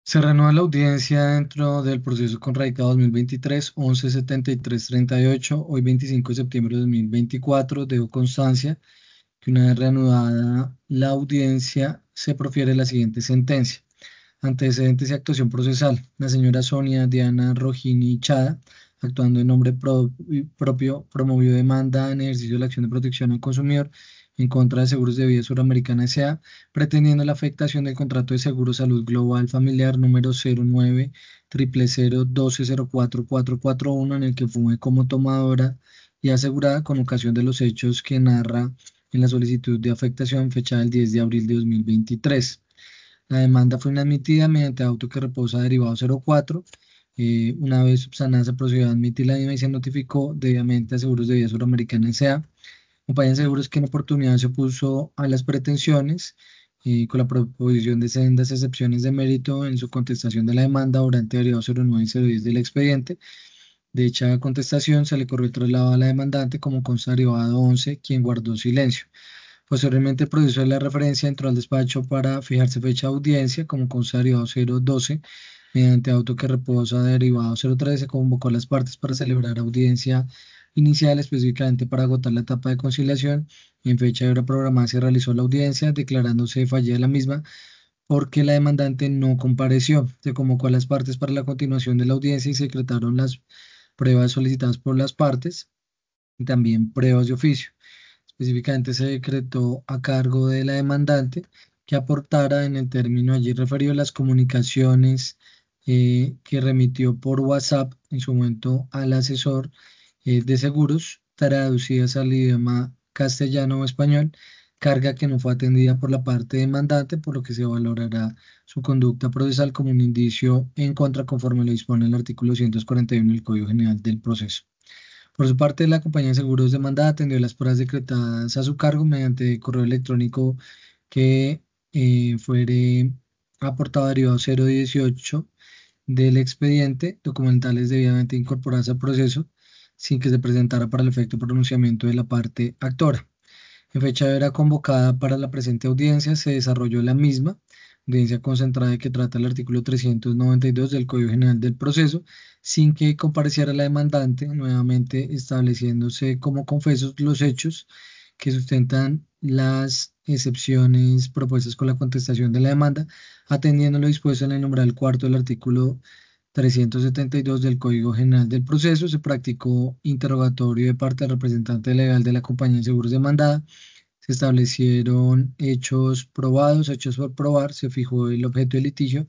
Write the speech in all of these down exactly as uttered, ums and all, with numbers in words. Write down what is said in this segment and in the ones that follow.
Se renueva la audiencia dentro del proceso con radicado dos mil veintitrés once setenta y tres treinta y ocho. Hoy veinticinco de septiembre de dos mil veinticuatro dejo constancia que una vez reanudada la audiencia se profiere la siguiente sentencia. Antecedentes y actuación procesal. La señora Sonia Diana Rojini Chada, actuando en nombre pro- propio, promovió demanda en ejercicio de la acción de protección al consumidor en contra de Seguros de Vida Suramericana S A, pretendiendo la afectación del contrato de seguro salud global familiar número cero nueve cero cero cero doce cero cuatro cuatro cuatro uno, en el que fue como tomadora y asegurada con ocasión de los hechos que narra en la solicitud de afectación fechada el diez de abril de dos mil veintitrés. La demanda fue inadmitida mediante auto que reposa derivado cero cuatro. Eh, una vez subsanada, se procedió a admitir la misma y se notificó debidamente a Seguros de Vida Suramericana S A, compañía de seguros que en oportunidad se opuso a las pretensiones, eh, con la proposición de sendas excepciones de mérito en su contestación de la demanda durante derivado cero nueve y cero diez del expediente. De dicha contestación se le corrió el traslado a la demandante como consta derivado once, quien guardó silencio. Posteriormente, el proceso de la referencia entró al despacho para fijarse fecha de audiencia, como consta derivado cero doce, mediante auto que reposa derivado cero trece, convocó a las partes para celebrar audiencia inicial específicamente para agotar la etapa de conciliación. En fecha de hora programada se realizó la audiencia, declarándose fallida la misma porque la demandante no compareció. Se convocó a las partes para la continuación de la audiencia y se secretaron las pruebas solicitadas por las partes y también pruebas de oficio. Específicamente se decretó a cargo de la demandante que aportara en el término allí referido las comunicaciones eh, que remitió por WhatsApp en su momento al asesor eh, de seguros, traducidas al idioma castellano o español, carga que no fue atendida por la parte demandante, por lo que se valorará su conducta procesal como un indicio en contra conforme lo dispone el artículo ciento cuarenta y uno del Código General del Proceso. Por su parte, la compañía de seguros demandada atendió las pruebas decretadas a su cargo mediante correo electrónico que eh, fuere aportado derivado cero dieciocho del expediente, documentales debidamente incorporadas al proceso, sin que se presentara para el efecto de pronunciamiento de la parte actora. En fecha de era convocada para la presente audiencia, se desarrolló la misma, audiencia concentrada de que trata el artículo trescientos noventa y dos del Código General del Proceso, sin que compareciera la demandante, nuevamente estableciéndose como confesos los hechos que sustentan las excepciones propuestas con la contestación de la demanda, atendiendo lo dispuesto en el numeral cuarto del artículo trescientos setenta y dos del Código General del Proceso. Se practicó interrogatorio de parte del representante legal de la compañía de seguros demandada. Se establecieron hechos probados, hechos por probar, se fijó el objeto del litigio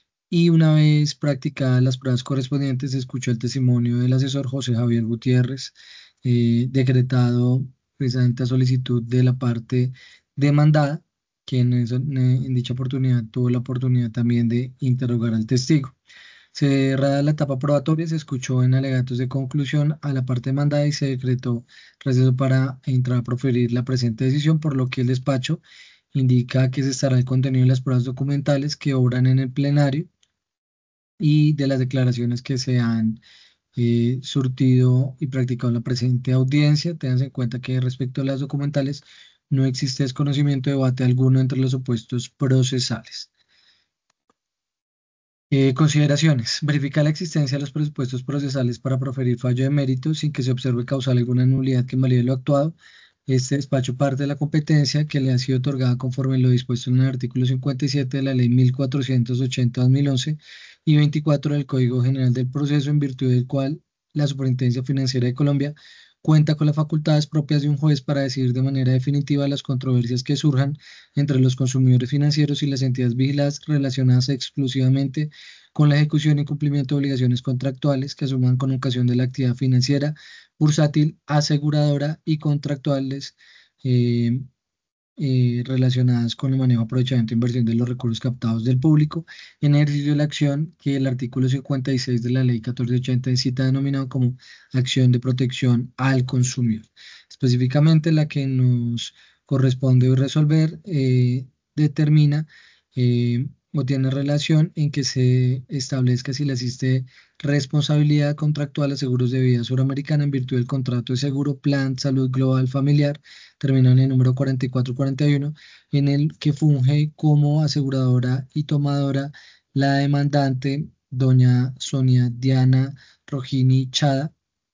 y una vez practicadas las pruebas correspondientes, se escuchó el testimonio del asesor José Javier Gutiérrez, eh, decretado precisamente a solicitud de la parte demandada, quien en, eso- en dicha oportunidad tuvo la oportunidad también de interrogar al testigo. Cerrada la etapa probatoria, se escuchó en alegatos de conclusión a la parte demandada y se decretó receso para entrar a proferir la presente decisión, por lo que el despacho indica que se estará el contenido de las pruebas documentales que obran en el plenario y de las declaraciones que se han eh, surtido y practicado en la presente audiencia. Tengan en cuenta que respecto a las documentales no existe desconocimiento de debate alguno entre los opuestos procesales. Eh, consideraciones. Verificar la existencia de los presupuestos procesales para proferir fallo de mérito sin que se observe causal alguna nulidad que invalide lo actuado. Este despacho parte de la competencia que le ha sido otorgada conforme lo dispuesto en el artículo cincuenta y siete de la Ley mil cuatrocientos ochenta de dos mil once y veinticuatro del Código General del Proceso, en virtud del cual la Superintendencia Financiera de Colombia cuenta con las facultades propias de un juez para decidir de manera definitiva las controversias que surjan entre los consumidores financieros y las entidades vigiladas relacionadas exclusivamente con la ejecución y cumplimiento de obligaciones contractuales que asuman con ocasión de la actividad financiera, bursátil, aseguradora y contractuales eh, eh, relacionadas con el manejo, aprovechamiento e inversión de los recursos captados del público en ejercicio de la acción que el artículo cincuenta y seis de la Ley catorce ochenta cita denominado como acción de protección al consumidor. Específicamente la que nos corresponde hoy resolver eh, determina eh, o tiene relación en que se establezca si le asiste responsabilidad contractual a seguros de vida suramericana en virtud del contrato de seguro Plan Salud Global Familiar terminado en el número cuarenta y cuatro cuarenta y uno, en el que funge como aseguradora y tomadora La demandante, doña Sonia Diana Rojini Chada,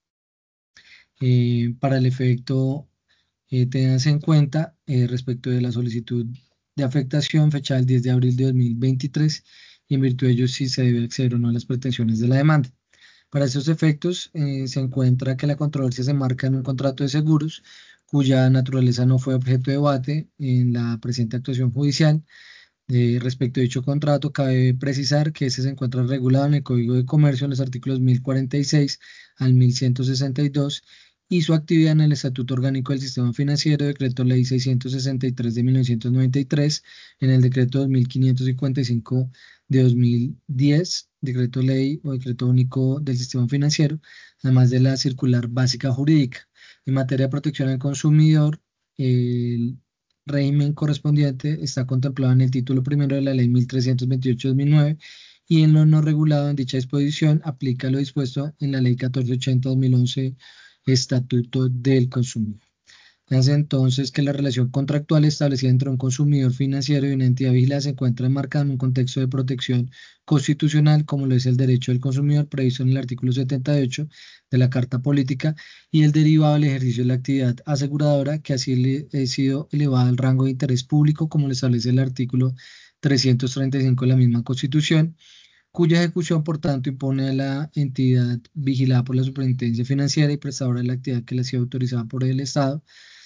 eh, para el efecto, eh, tengas en cuenta eh, respecto de la solicitud de afectación fechada el diez de abril de dos mil veintitrés y en virtud de ello si se debe acceder o no a las pretensiones de la demanda. Para estos efectos, eh, se encuentra que la controversia se marca en un contrato de seguros cuya naturaleza no fue objeto de debate en la presente actuación judicial. Eh, respecto a dicho contrato, cabe precisar que este se encuentra regulado en el Código de Comercio en los artículos mil cuarenta y seis al mil ciento sesenta y dos y su actividad en el Estatuto Orgánico del Sistema Financiero, Decreto Ley seiscientos sesenta y tres de mil novecientos noventa y tres, en el Decreto dos mil quinientos cincuenta y cinco de dos mil diez, Decreto Ley o Decreto Único del Sistema Financiero, además de la Circular Básica Jurídica. En materia de protección al consumidor, el régimen correspondiente está contemplado en el título primero de la Ley mil trescientos veintiocho de dos mil nueve y en lo no regulado en dicha disposición aplica lo dispuesto en la Ley catorce ochenta de dos mil once, Estatuto del Consumidor. Hace entonces que la relación contractual establecida entre un consumidor financiero y una entidad vigilada se encuentra enmarcada en un contexto de protección constitucional, como lo es el derecho del consumidor previsto en el artículo setenta y ocho de la Carta Política y el derivado del ejercicio de la actividad aseguradora, que así le ha sido elevada al rango de interés público, como lo establece el artículo trescientos treinta y cinco de la misma Constitución, cuya ejecución, por tanto, impone a la entidad vigilada por la Superintendencia Financiera y prestadora de la actividad que le ha sido autorizada por el Estado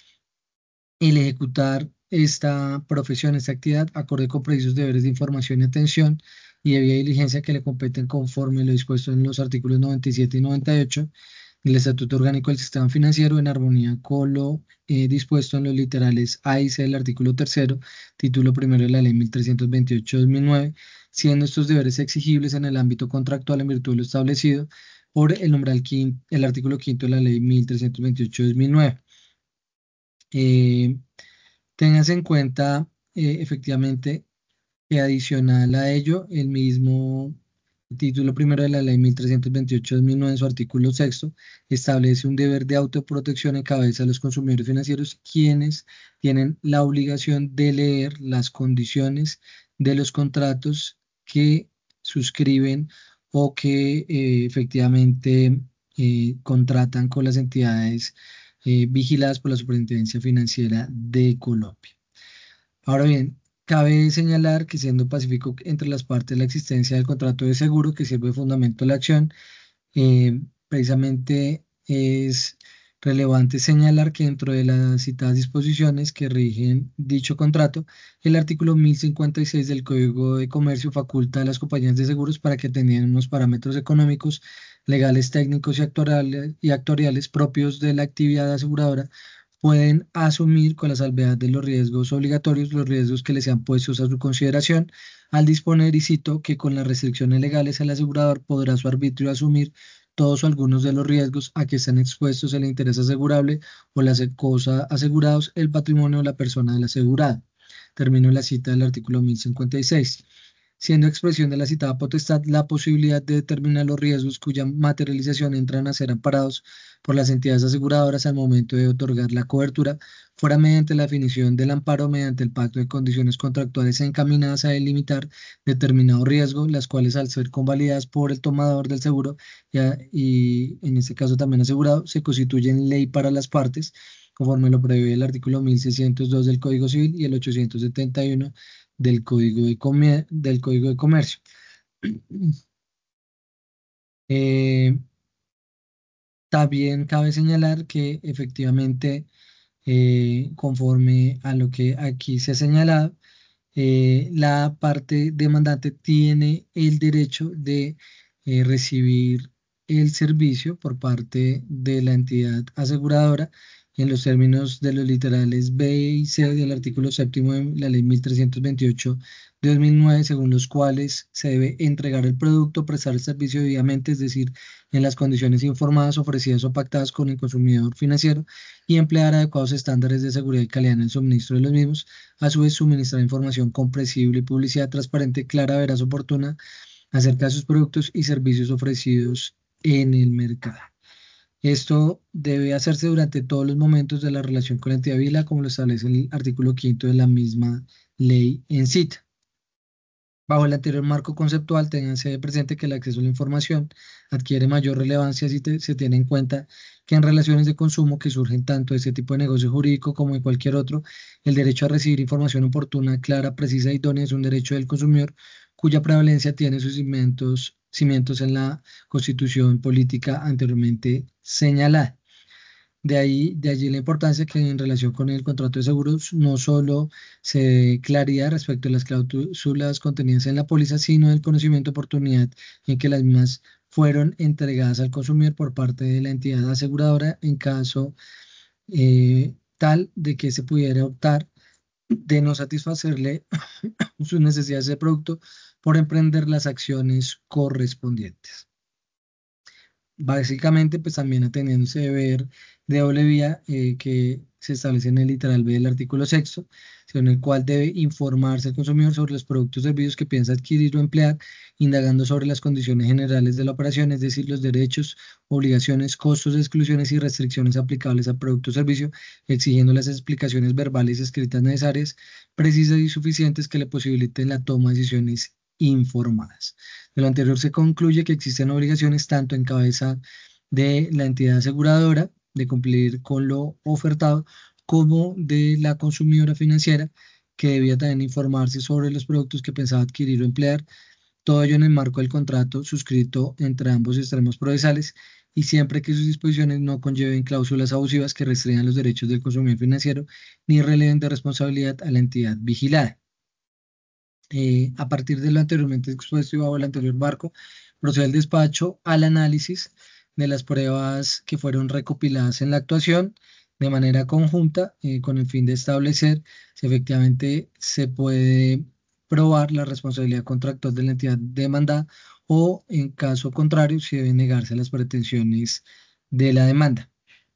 el ejecutar esta profesión, esta actividad, acorde con precisos deberes de información y atención y debida diligencia que le competen conforme lo dispuesto en los artículos noventa y siete y noventa y ocho del Estatuto Orgánico del Sistema Financiero, en armonía con lo eh, dispuesto en los literales A y C del artículo tercero, título primero de la Ley mil trescientos veintiocho de dos mil nueve, siendo estos deberes exigibles en el ámbito contractual en virtud de lo establecido por el numeral quin- el artículo quinto de la Ley mil trescientos veintiocho de dos mil nueve. Eh, Tengas en cuenta eh, efectivamente que adicional a ello, el mismo título primero de la Ley mil trescientos veintiocho de dos mil nueve, en su artículo sexto, establece un deber de autoprotección en cabeza de los consumidores financieros, quienes tienen la obligación de leer las condiciones de los contratos que suscriben o que eh, efectivamente eh, contratan con las entidades eh, vigiladas por la Superintendencia Financiera de Colombia. Ahora bien, cabe señalar que siendo pacífico entre las partes la existencia del contrato de seguro que sirve de fundamento a la acción, eh, precisamente es relevante señalar que dentro de las citadas disposiciones que rigen dicho contrato, el artículo mil cincuenta y seis del Código de Comercio faculta a las compañías de seguros para que tengan unos parámetros económicos, legales, técnicos y actuariales, y actuariales propios de la actividad aseguradora pueden asumir con la salvedad de los riesgos obligatorios los riesgos que les sean puestos a su consideración, al disponer, y cito, que con las restricciones legales el asegurador podrá a su arbitrio asumir todos o algunos de los riesgos a que están expuestos el interés asegurable o las cosas asegurados, el patrimonio o la persona del asegurado. Termino la cita del artículo mil cincuenta y seis, siendo expresión de la citada potestad la posibilidad de determinar los riesgos cuya materialización entran a ser amparados por las entidades aseguradoras al momento de otorgar la cobertura, fuera mediante la definición del amparo mediante el pacto de condiciones contractuales encaminadas a delimitar determinado riesgo, las cuales al ser convalidadas por el tomador del seguro y, a- y en este caso también asegurado, se constituyen ley para las partes, conforme lo prevé el artículo mil seiscientos dos del Código Civil y el ochocientos setenta y uno del Código de, Come- del Código de Comercio. Eh, También cabe señalar que efectivamente, eh, conforme a lo que aquí se ha señalado, eh, la parte demandante tiene el derecho de eh, recibir el servicio por parte de la entidad aseguradora en los términos de los literales B y C del artículo séptimo de la Ley mil trescientos veintiocho de dos mil nueve, según los cuales se debe entregar el producto, prestar el servicio debidamente, es decir, en las condiciones informadas, ofrecidas o pactadas con el consumidor financiero, y emplear adecuados estándares de seguridad y calidad en el suministro de los mismos. A su vez, suministrar información comprensible y publicidad transparente, clara, veraz, oportuna acerca de sus productos y servicios ofrecidos en el mercado. Esto debe hacerse durante todos los momentos de la relación con la entidad vigilada, como lo establece el artículo quinto de la misma ley en cita. Bajo el anterior marco conceptual, ténganse presente que el acceso a la información adquiere mayor relevancia si te- se tiene en cuenta que en relaciones de consumo que surgen tanto de este tipo de negocio jurídico como de cualquier otro, el derecho a recibir información oportuna, clara, precisa y idónea es un derecho del consumidor cuya prevalencia tiene sus cimientos, cimientos en la Constitución política anteriormente señalada. De ahí, de allí la importancia que en relación con el contrato de seguros no solo se dé claridad respecto a las cláusulas contenidas en la póliza, sino el conocimiento oportunidad en que las mismas fueron entregadas al consumidor por parte de la entidad aseguradora en caso eh, tal de que se pudiera optar de no satisfacerle sus necesidades de producto por emprender las acciones correspondientes. Básicamente, pues también atendiendo ese deber de doble vía eh, que se establece en el literal B del artículo sexto, según el cual debe informarse el consumidor sobre los productos o servicios que piensa adquirir o emplear, indagando sobre las condiciones generales de la operación, es decir, los derechos, obligaciones, costos, exclusiones y restricciones aplicables al producto o servicio, exigiendo las explicaciones verbales y escritas necesarias, precisas y suficientes que le posibiliten la toma de decisiones informadas. De lo anterior se concluye que existen obligaciones tanto en cabeza de la entidad aseguradora de cumplir con lo ofertado como de la consumidora financiera que debía también informarse sobre los productos que pensaba adquirir o emplear, todo ello en el marco del contrato suscrito entre ambos extremos procesales y siempre que sus disposiciones no conlleven cláusulas abusivas que restringan los derechos del consumidor financiero ni releven de responsabilidad a la entidad vigilada. Eh, a partir de lo anteriormente expuesto y bajo el anterior marco, procede el despacho al análisis de las pruebas que fueron recopiladas en la actuación de manera conjunta eh, con el fin de establecer si efectivamente se puede probar la responsabilidad contractual de la entidad demandada o, en caso contrario, si deben negarse las pretensiones de la demanda.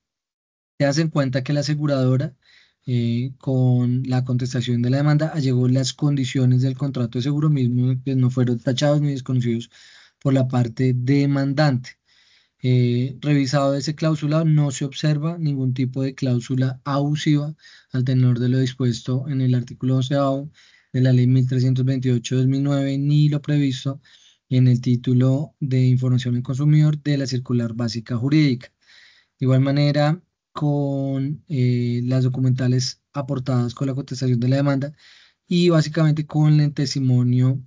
Se hace en cuenta que la aseguradora, eh, con la contestación de la demanda, allegó las condiciones del contrato de seguro mismo que no fueron tachados ni desconocidos por la parte demandante. Eh, revisado ese cláusula, no se observa ningún tipo de cláusula abusiva al tenor de lo dispuesto en el artículo once de la Ley mil trescientos veintiocho de dos mil nueve, ni lo previsto en el título de información al consumidor de la circular básica jurídica. De igual manera, con eh, las documentales aportadas con la contestación de la demanda y básicamente con el testimonio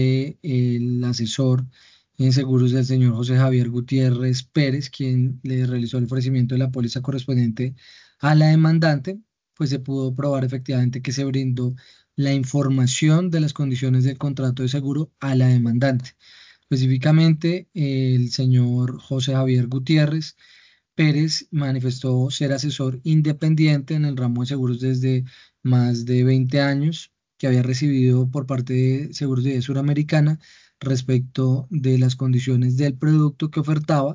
del asesor en seguros del señor José Javier Gutiérrez Pérez, quien le realizó el ofrecimiento de la póliza correspondiente a la demandante, pues se pudo probar efectivamente que se brindó la información de las condiciones del contrato de seguro a la demandante. Específicamente, el señor José Javier Gutiérrez Pérez manifestó ser asesor independiente en el ramo de seguros desde más de veinte años, que había recibido por parte de Seguros de Vida Suramericana respecto de las condiciones del producto que ofertaba.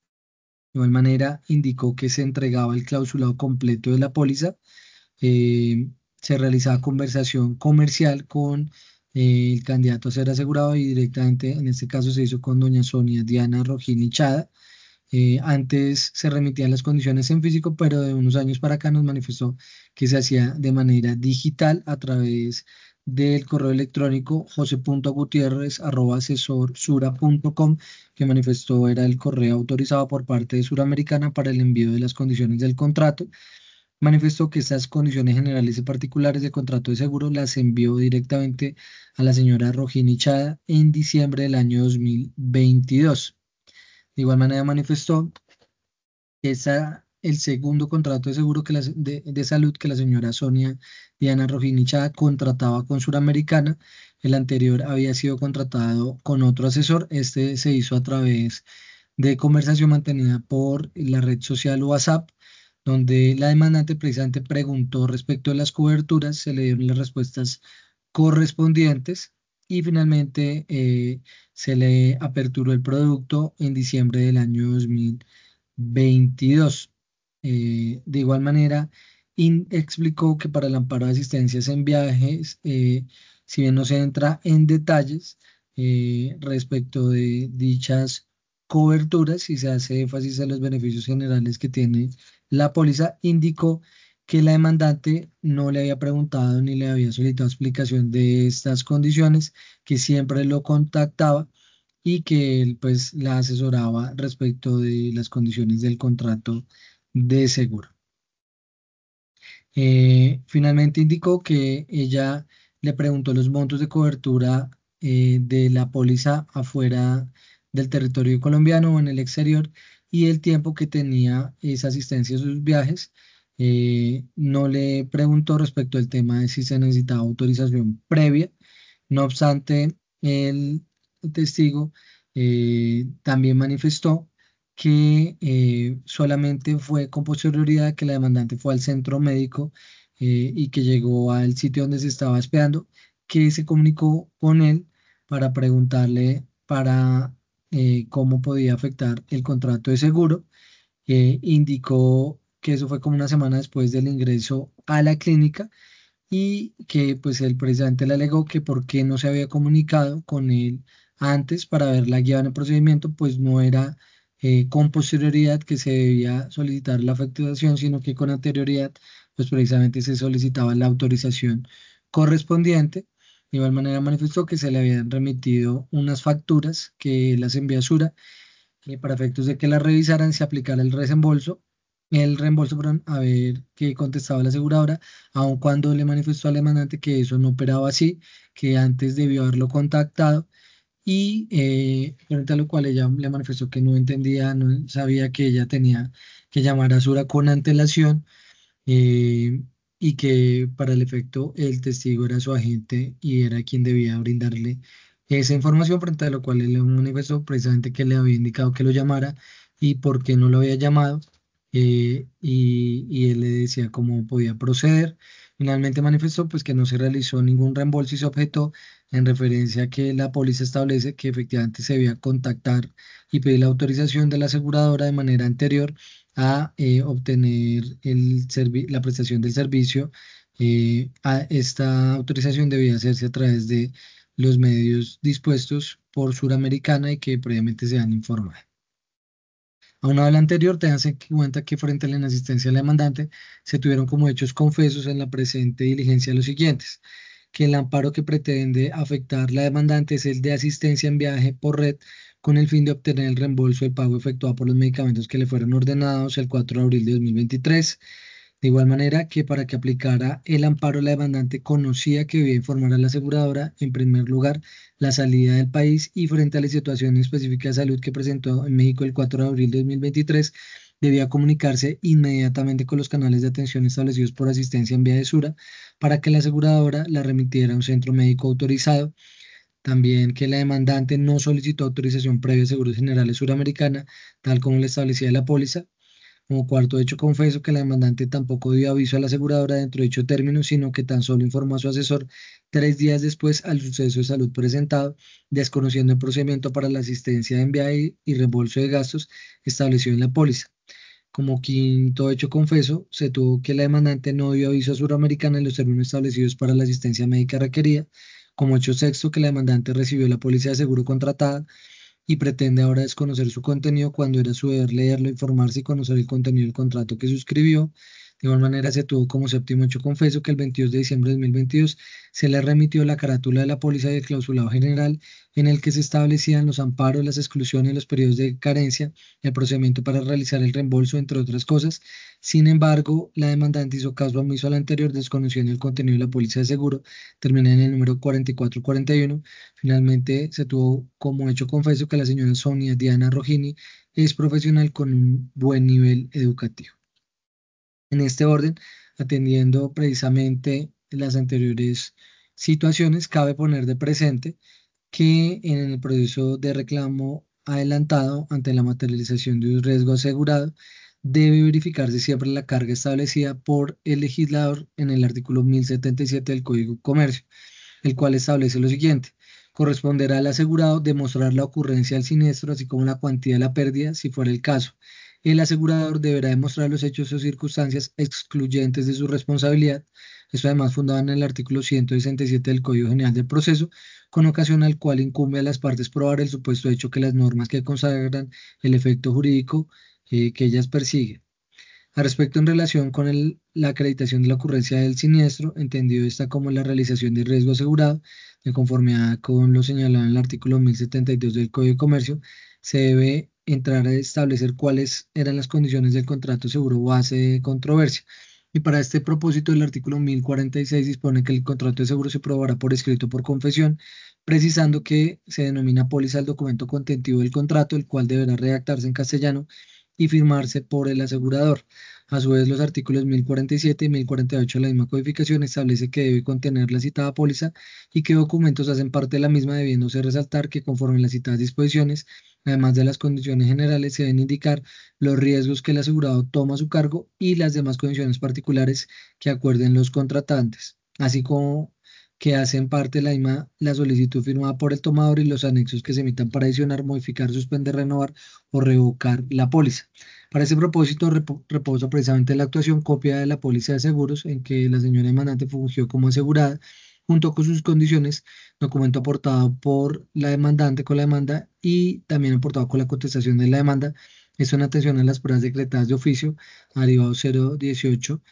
De igual manera, indicó que se entregaba el clausulado completo de la póliza, eh, se realizaba conversación comercial con eh, el candidato a ser asegurado y directamente, en este caso, se hizo con doña Sonia Diana Rogini Chada. Eh, antes se remitían las condiciones en físico, pero de unos años para acá nos manifestó que se hacía de manera digital a través del correo electrónico jose.gutierrez.asesorsura.com, que manifestó era el correo autorizado por parte de Suramericana para el envío de las condiciones del contrato. Manifestó que estas condiciones generales y particulares del contrato de seguro las envió directamente a la señora Rogini Chada en diciembre del año dos mil veintidós. De igual manera manifestó que esa, el segundo contrato de seguro que la se- de, de salud que la señora Sonia Diana Rojinichada contrataba con Suramericana. El anterior había sido contratado con otro asesor. Este se hizo a través de conversación mantenida por la red social WhatsApp, donde la demandante precisamente preguntó respecto a las coberturas, se le dieron las respuestas correspondientes y finalmente eh, se le aperturó el producto en diciembre del año dos mil veintidós. Eh, de igual manera, in- explicó que para el amparo de asistencias en viajes, eh, si bien no se entra en detalles eh, respecto de dichas coberturas y se hace énfasis a los beneficios generales que tiene la póliza, indicó que la demandante no le había preguntado ni le había solicitado explicación de estas condiciones, que siempre lo contactaba y que él pues la asesoraba respecto de las condiciones del contrato de seguro. Eh, finalmente indicó que ella le preguntó los montos de cobertura eh, de la póliza afuera del territorio colombiano o en el exterior y el tiempo que tenía esa asistencia a sus viajes. Eh, no le preguntó respecto al tema de si se necesitaba autorización previa. No obstante, el testigo eh, también manifestó que eh, solamente fue con posterioridad que la demandante fue al centro médico eh, y que llegó al sitio donde se estaba hospedando, que se comunicó con él para preguntarle para eh, cómo podía afectar el contrato de seguro. Eh, indicó que eso fue como una semana después del ingreso a la clínica y que pues él precisamente le alegó que por qué no se había comunicado con él antes para haberla guiado en el procedimiento, pues no era eh, con posterioridad que se debía solicitar la facturación, sino que con anterioridad, pues precisamente se solicitaba la autorización correspondiente. De igual manera manifestó que se le habían remitido unas facturas que las envió a Sura eh, para efectos de que la revisaran, se aplicara el reembolso, el reembolso, perdón, a ver qué contestaba la aseguradora, aun cuando le manifestó al demandante que eso no operaba así, que antes debió haberlo contactado y eh, frente a lo cual ella le manifestó que no entendía, no sabía que ella tenía que llamar a Sura con antelación eh, y que para el efecto el testigo era su agente y era quien debía brindarle esa información, frente a lo cual él le manifestó precisamente que le había indicado que lo llamara y por qué no lo había llamado eh, y, y él le decía cómo podía proceder. Finalmente manifestó pues que no se realizó ningún reembolso y se objetó en referencia a que la póliza establece que efectivamente se debía contactar y pedir la autorización de la aseguradora de manera anterior a eh, obtener el servi- la prestación del servicio. Eh, a esta autorización debía hacerse a través de los medios dispuestos por Suramericana y que previamente se han informado. Aunado al anterior, tenganse en cuenta que frente a la inasistencia del demandante se tuvieron como hechos confesos en la presente diligencia los siguientes: que el amparo que pretende afectar la demandante es el de asistencia en viaje por red con el fin de obtener el reembolso del pago efectuado por los medicamentos que le fueron ordenados el cuatro de abril de dos mil veintitrés. De igual manera que para que aplicara el amparo, la demandante conocía que debía informar a la aseguradora, en primer lugar, la salida del país y frente a la situación específica de salud que presentó en México el cuatro de abril de dos mil veintitrés, debía comunicarse inmediatamente con los canales de atención establecidos por Asistencia en Vía de Sura para que la aseguradora la remitiera a un centro médico autorizado. También que la demandante no solicitó autorización previa a Seguros Generales Suramericana, tal como le establecía la póliza. Como cuarto hecho, confeso que la demandante tampoco dio aviso a la aseguradora dentro de dicho término, sino que tan solo informó a su asesor tres días después al suceso de salud presentado, desconociendo el procedimiento para la asistencia en viaje y reembolso de gastos establecido en la póliza. Como quinto hecho, confeso, se tuvo que la demandante no dio aviso a Suramericana en los términos establecidos para la asistencia médica requerida. Como hecho sexto, que la demandante recibió la póliza de seguro contratada y pretende ahora desconocer su contenido cuando era su deber leerlo, informarse y conocer el contenido del contrato que suscribió. De igual manera, se tuvo como séptimo hecho confeso que el veintidós de diciembre de dos mil veintidós se le remitió la carátula de la póliza de clausulado general en el que se establecían los amparos, las exclusiones, los periodos de carencia, el procedimiento para realizar el reembolso, entre otras cosas. Sin embargo, la demandante hizo caso omiso al anterior, desconociendo el contenido de la póliza de seguro, termina en el número cuarenta y cuatro cuarenta y uno. Finalmente, se tuvo como hecho confeso que la señora Sonia Diana Rogini es profesional con un buen nivel educativo. En este orden, atendiendo precisamente las anteriores situaciones, cabe poner de presente que en el proceso de reclamo adelantado ante la materialización de un riesgo asegurado, debe verificarse siempre la carga establecida por el legislador en el artículo mil setenta y siete del Código de Comercio, el cual establece lo siguiente: corresponderá al asegurado demostrar la ocurrencia del siniestro, así como la cuantía de la pérdida, si fuera el caso. El asegurador deberá demostrar los hechos o circunstancias excluyentes de su responsabilidad. Esto además fundado en el artículo ciento sesenta y siete del Código General del Proceso, con ocasión al cual incumbe a las partes probar el supuesto hecho que las normas que consagran el efecto jurídico eh, que ellas persiguen. Al respecto, en relación con el- la acreditación de la ocurrencia del siniestro, entendido esta como la realización de riesgo asegurado, de conformidad con lo señalado en el artículo mil setenta y dos del Código de Comercio, se debe entrar a establecer cuáles eran las condiciones del contrato seguro base de controversia. Y para este propósito, el artículo mil cuarenta y seis dispone que el contrato de seguro se probará por escrito por confesión, precisando que se denomina póliza el documento contentivo del contrato, el cual deberá redactarse en castellano y firmarse por el asegurador. A su vez, los artículos mil cuarenta y siete y mil cuarenta y ocho de la misma codificación establece que debe contener la citada póliza y qué documentos hacen parte de la misma, debiéndose resaltar que conforme las citadas disposiciones, además de las condiciones generales, se deben indicar los riesgos que el asegurado toma a su cargo y las demás condiciones particulares que acuerden los contratantes, así como que hacen parte de la misma la solicitud firmada por el tomador y los anexos que se emitan para adicionar, modificar, suspender, renovar o revocar la póliza. Para ese propósito, repo- reposa precisamente la actuación copia de la póliza de seguros en que la señora demandante fungió como asegurada, junto con sus condiciones, documento aportado por la demandante con la demanda y también aportado con la contestación de la demanda. Esto en atención a las pruebas decretadas de oficio, derivado cero dieciocho,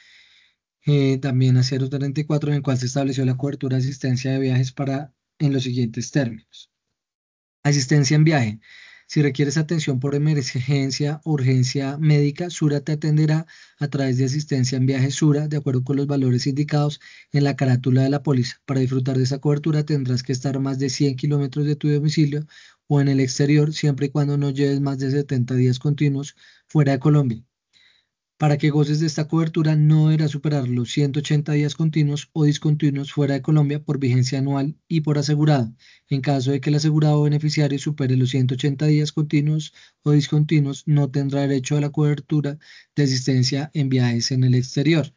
eh, también a cero treinta y cuatro, en el cual se estableció la cobertura de asistencia de viajes para en los siguientes términos. Asistencia en viaje. Si requieres atención por emergencia o urgencia médica, Sura te atenderá a través de asistencia en viaje Sura, de acuerdo con los valores indicados en la carátula de la póliza. Para disfrutar de esa cobertura tendrás que estar a más de cien kilómetros de tu domicilio o en el exterior, siempre y cuando no lleves más de setenta días continuos fuera de Colombia. Para que goces de esta cobertura, no deberás superar los ciento ochenta días continuos o discontinuos fuera de Colombia por vigencia anual y por asegurado. En caso de que el asegurado o beneficiario supere los ciento ochenta días continuos o discontinuos, no tendrá derecho a la cobertura de asistencia en viajes en el exterior.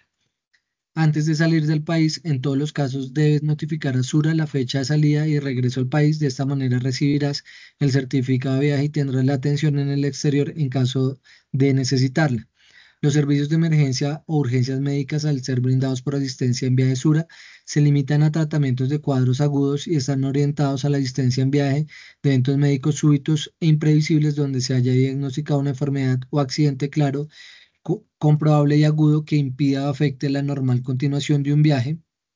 Antes de salir del país, en todos los casos debes notificar a Sura la fecha de salida y regreso al país. De esta manera recibirás el certificado de viaje y tendrás la atención en el exterior en caso de necesitarla. Los servicios de emergencia o urgencias médicas, al ser brindados por asistencia en viaje Sura, se limitan a tratamientos de cuadros agudos y están orientados a la asistencia en viaje de eventos médicos súbitos e imprevisibles donde se haya diagnosticado una enfermedad o accidente claro, co- comprobable y agudo que impida o afecte la normal continuación de un viaje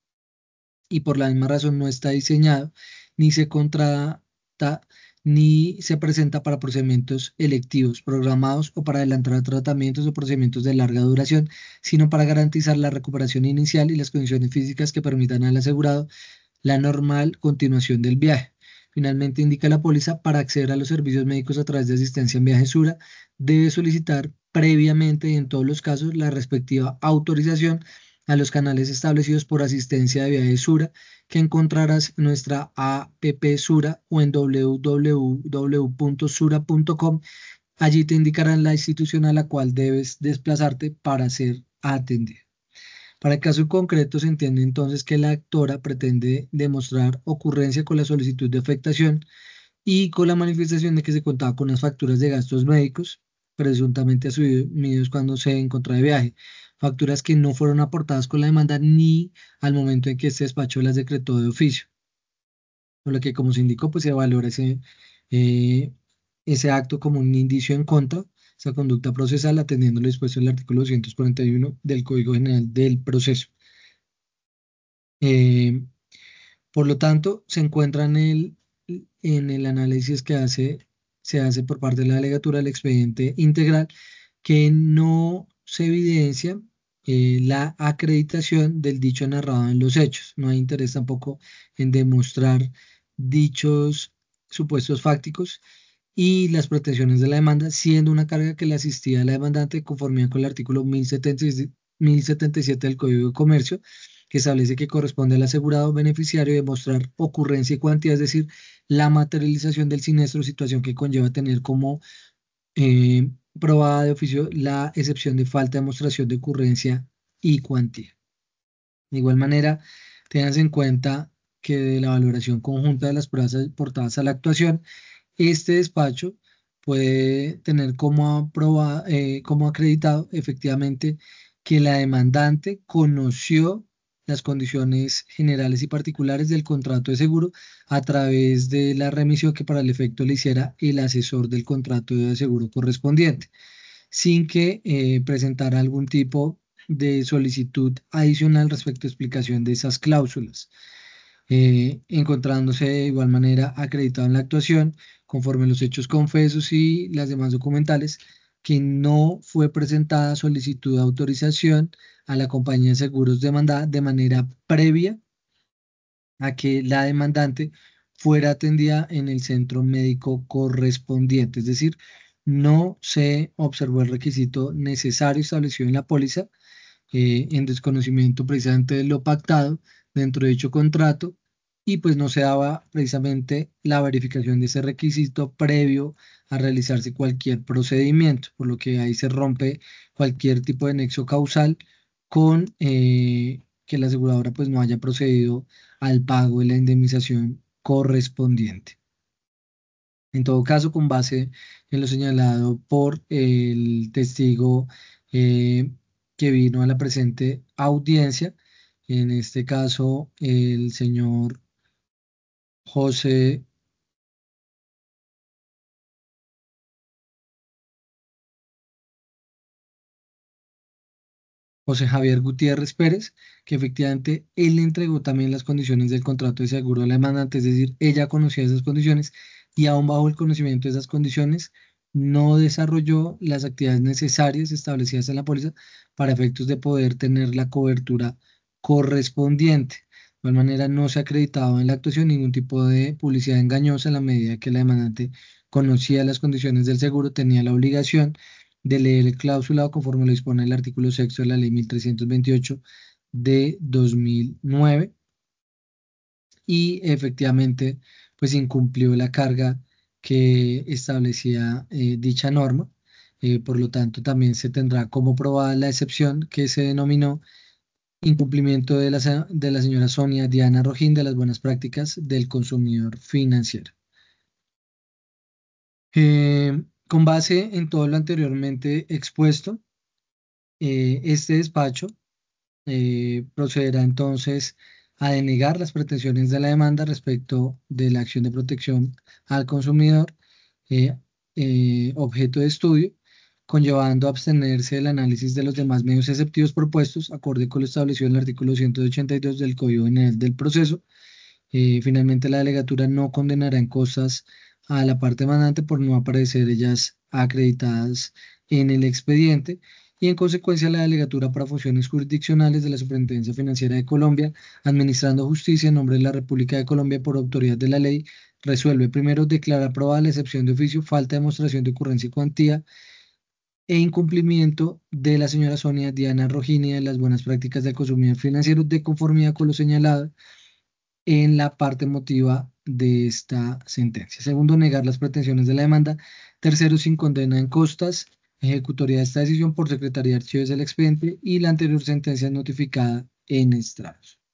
y por la misma razón no está diseñado ni se contrata ni se presenta para procedimientos electivos programados o para adelantar a tratamientos o procedimientos de larga duración, sino para garantizar la recuperación inicial y las condiciones físicas que permitan al asegurado la normal continuación del viaje. Finalmente, indica la póliza, para acceder a los servicios médicos a través de asistencia en viaje Sura, debe solicitar previamente y en todos los casos la respectiva autorización a los canales establecidos por asistencia de viaje Sura, que encontrarás en nuestra app Sura o en w w w punto sura punto com. Allí te indicarán la institución a la cual debes desplazarte para ser atendido. Para el caso concreto, se entiende entonces que la actora pretende demostrar ocurrencia con la solicitud de afectación y con la manifestación de que se contaba con unas facturas de gastos médicos presuntamente asumidos cuando se encontraba de viaje, facturas que no fueron aportadas con la demanda ni al momento en que este despacho las decretó de oficio, por lo que, como se indicó, pues se valora ese, eh, ese acto como un indicio en contra, esa conducta procesal, atendiendo lo dispuesto en el artículo doscientos cuarenta y uno del Código General del Proceso. Eh, por lo tanto, se encuentra en el, en el análisis que hace, se hace por parte de la delegatura del expediente integral que no se evidencia eh, la acreditación del dicho narrado en los hechos. No hay interés tampoco en demostrar dichos supuestos fácticos y las pretensiones de la demanda, siendo una carga que le asistía a la demandante conforme con el artículo mil setenta y siete mil setenta y siete del Código de Comercio, que establece que corresponde al asegurado beneficiario demostrar ocurrencia y cuantía, es decir, la materialización del siniestro, situación que conlleva tener como eh, probada de oficio la excepción de falta de demostración de ocurrencia y cuantía. De igual manera, tengas en cuenta que de la valoración conjunta de las pruebas aportadas a la actuación, este despacho puede tener como, aproba- eh, como acreditado efectivamente que la demandante conoció las condiciones generales y particulares del contrato de seguro a través de la remisión que para el efecto le hiciera el asesor del contrato de seguro correspondiente. sin que eh, presentara algún tipo de solicitud adicional respecto a explicación de esas cláusulas, eh, encontrándose de igual manera acreditado en la actuación, conforme los hechos confesos y las demás documentales, que no fue presentada solicitud de autorización a la compañía de seguros demandada de manera previa a que la demandante fuera atendida en el centro médico correspondiente. Es decir, no se observó el requisito necesario establecido en la póliza, eh, en desconocimiento precisamente de lo pactado dentro de dicho contrato, y pues no se daba precisamente la verificación de ese requisito previo a realizarse cualquier procedimiento, por lo que ahí se rompe cualquier tipo de nexo causal con eh, que la aseguradora pues no haya procedido al pago de la indemnización correspondiente. En todo caso, con base en lo señalado por el testigo eh, que vino a la presente audiencia, en este caso el señor José, José Javier Gutiérrez Pérez, que efectivamente él le entregó también las condiciones del contrato de seguro a la demandante, es decir, ella conocía esas condiciones y aún bajo el conocimiento de esas condiciones no desarrolló las actividades necesarias establecidas en la póliza para efectos de poder tener la cobertura correspondiente. De igual manera, no se ha acreditado en la actuación ningún tipo de publicidad engañosa en la medida que la demandante conocía las condiciones del seguro, tenía la obligación de leer el clausulado conforme lo dispone el artículo sexto de la ley mil trescientos veintiocho de dos mil nueve, y efectivamente pues incumplió la carga que establecía eh, dicha norma. Eh, por lo tanto, también se tendrá como probada la excepción que se denominó incumplimiento de la, se- de la señora Sonia Diana Rojín de las buenas prácticas del consumidor financiero. Eh, con base en todo lo anteriormente expuesto, eh, este despacho eh, procederá entonces a denegar las pretensiones de la demanda respecto de la acción de protección al consumidor, eh, eh, objeto de estudio, conllevando a abstenerse del análisis de los demás medios exceptivos propuestos, acorde con lo establecido en el artículo ciento ochenta y dos del Código General del Proceso. Eh, finalmente, la delegatura no condenará en cosas a la parte demandante por no aparecer ellas acreditadas en el expediente, y en consecuencia la delegatura para funciones jurisdiccionales de la Superintendencia Financiera de Colombia, administrando justicia en nombre de la República de Colombia por autoridad de la ley, resuelve: primero, declarar aprobada la excepción de oficio, falta de demostración de ocurrencia y cuantía e incumplimiento de la señora Sonia Diana Rogini de las buenas prácticas del consumidor financiero, de conformidad con lo señalado en la parte emotiva de esta sentencia. Segundo, negar las pretensiones de la demanda. Tercero, sin condena en costas, ejecutoria de esta decisión por Secretaría de Archivos del expediente y la anterior sentencia notificada en estrados.